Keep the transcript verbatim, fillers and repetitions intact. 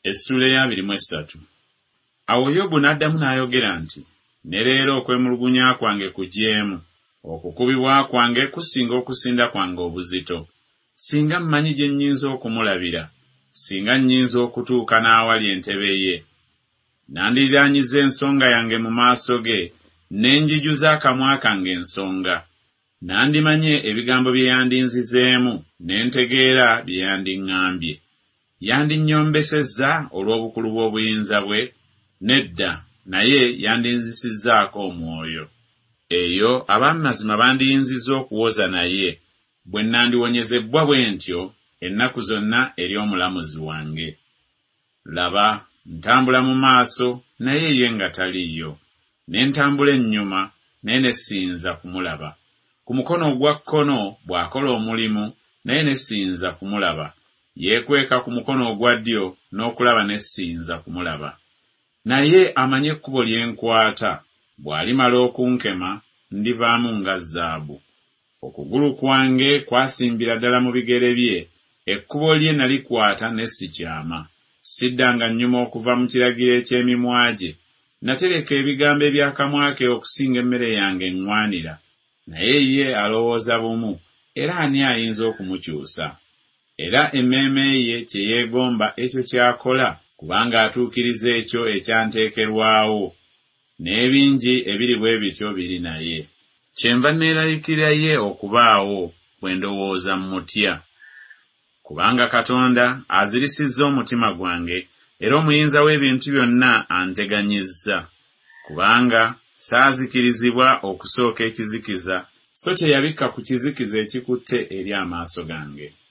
Essula ya abiri mu esatu. Awo Yobu n'addamu n'ayogera nti, ne leero okwemulugunya kwange kugyemu, okukubibwa kwange kusinga okusinda kwange obuzito. Singa mmanyi gye nnyinza okumulabira, singa nnyinza okutuuka n'awali entebe ye. Nandiraanyiza ensonga yange mu maaso ge, ne njijuza akamwa kange ensonga. Nandimanye ebigambo bye yandinzizeemu, ne ntegeera bye yandiŋŋambye. Yandinyombesezza olw'obukulu bw'obuyinza bwe? Nedda, naye yandinzisizzaako omwoyo. Eyo ab'amazima bandiyinzizza okuwoza naye, bwe nandiwonyezebbwa bwe ntyo ennaku zonna eri omulamuzi wange. Laba, ntambula mu maaso, naye ye nga taliiyo. Ne ntambula ennyuma, naye ne siyinza kumulaba. Ku mukono ogwa kkono bw'akola omulimu, naye ne siyinza kumulaba. Yeekweka ku mukono ogwa ddyo, n'okulaba ne siyinza kumulaba. Naye amanye ekkubo lye nkwata, bw'alimala okunkema, ndivaamu nga zaabu. Okugulu kwange kwasimbira ddala mu bigere bye, ekkubo lye nalikwata ne sikyama. Siddanga nnyuma okuva mu kiragiro eky'emimwa gye. Natereka ebigambo eby'akamwa ke okusinga emmere yange eŋŋwanira. Naye ye alowooza bumu, era ani ayinza okumukyusa? Era emmeeme ye kye yeegomba ekyo ky'akola, kubanga atuukiriza ekyo ekyanteekerwawo. N'ebingi ebiri bwe bityo biri naye. Kyenva neeraliikirira ye okubaawo bwe ndowooza mmutya. Kubanga Katonda azirisizza omutima gwange, era omuyinza w'ebintu byonna anteganyizza. Kubanga saazikirizibwa okusooka ekizikiza, so teyabikka ku kizikiza ekikutte eri amaaso gange.